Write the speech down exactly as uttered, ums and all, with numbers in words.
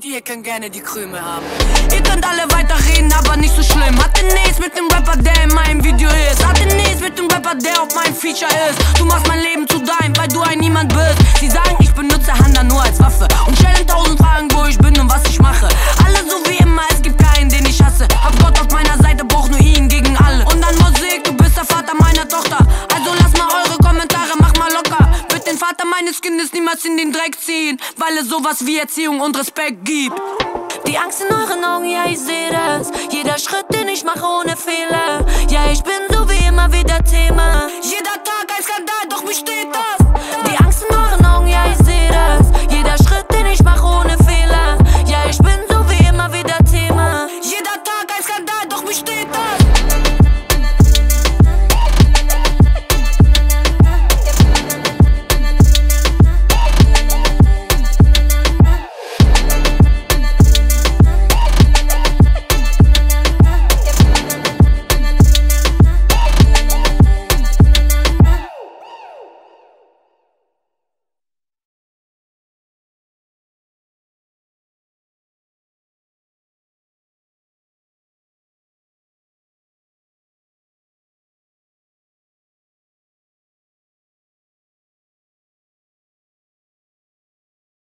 Ihr könnt gerne die Krümel haben. Ihr könnt alle weiterreden, aber nicht so schlimm. Hatte nichts mit dem Rapper, der in meinem Video ist. Hatte nichts mit dem Rapper, der auf meinem Feature ist. Du machst mein Leben zu deinem, weil du ein Niemand bist. Sie sagen, ich benutze Handa nur als Waffe und stellen tausend Fragen, wo ich bin und was ich mache. Alle so wie immer, es gibt keinen, den ich hasse. Hab Gott auf meiner Seite, brauch nur ihn gegen alle. Und dann Musik, du bist der Vater meiner Tochter. Also lasst mal eure Kommentare, mach mal locker. Wird den Vater meines Kindes niemals in den Dreck ziehen, weil es sowas wie Erziehung und Respekt gibt. Die Angst in euren Augen, ja ich seh das. Jeder Schritt, den ich mache ohne Fehler. Ja ich bin so wie immer wieder Thema. Jeder Tag ein Skandal, doch wie steht das?